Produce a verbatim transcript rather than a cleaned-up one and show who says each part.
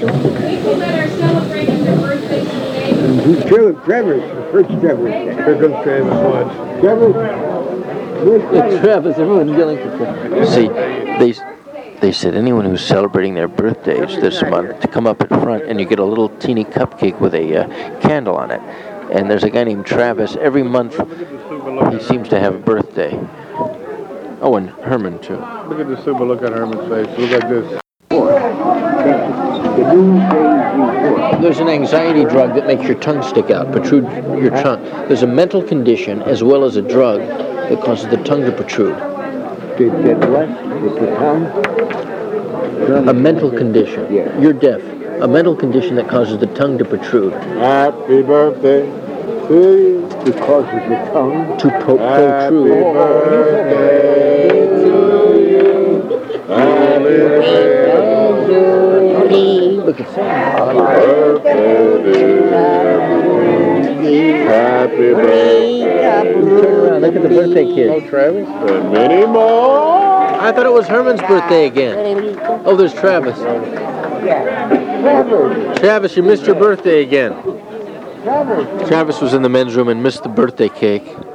Speaker 1: People that are celebrating their birthdays today.
Speaker 2: Mm-hmm. Trevor, Trevor's, the first Trevor.
Speaker 3: Here comes Travis Watts.
Speaker 2: Trevor.
Speaker 4: Yeah, Travis, everyone's yelling for Travis. See, they they said anyone who's celebrating their birthdays this month to come up at front, and you get a little teeny cupcake with a uh, candle on it. And there's a guy named Travis. Every month he seems to have a birthday. Oh, and Herman too.
Speaker 3: Look at the super look at Herman's face. Look like this.
Speaker 4: There's an anxiety drug that makes your tongue stick out, protrude your tongue. There's a mental condition as well as a drug that causes the tongue to protrude.
Speaker 2: To get what? With the tongue?
Speaker 4: A mental condition.
Speaker 2: Yeah.
Speaker 4: You're deaf. A mental condition that causes the tongue to protrude.
Speaker 3: Happy birthday to you.
Speaker 2: It causes the tongue
Speaker 4: To po-
Speaker 3: Happy
Speaker 4: protrude.
Speaker 3: birthday to you. Happy birthday.
Speaker 4: Look at Sam.
Speaker 3: Happy birthday. Happy birthday.
Speaker 4: Turn around. Look at the birthday
Speaker 3: Oh,
Speaker 4: kid.
Speaker 3: Travis. And many more.
Speaker 4: I thought it was Herman's birthday again. Oh, there's Travis.
Speaker 2: Trevor.
Speaker 4: Travis, you missed your birthday again.
Speaker 2: Trevor.
Speaker 4: Travis was in the men's room and missed the birthday cake.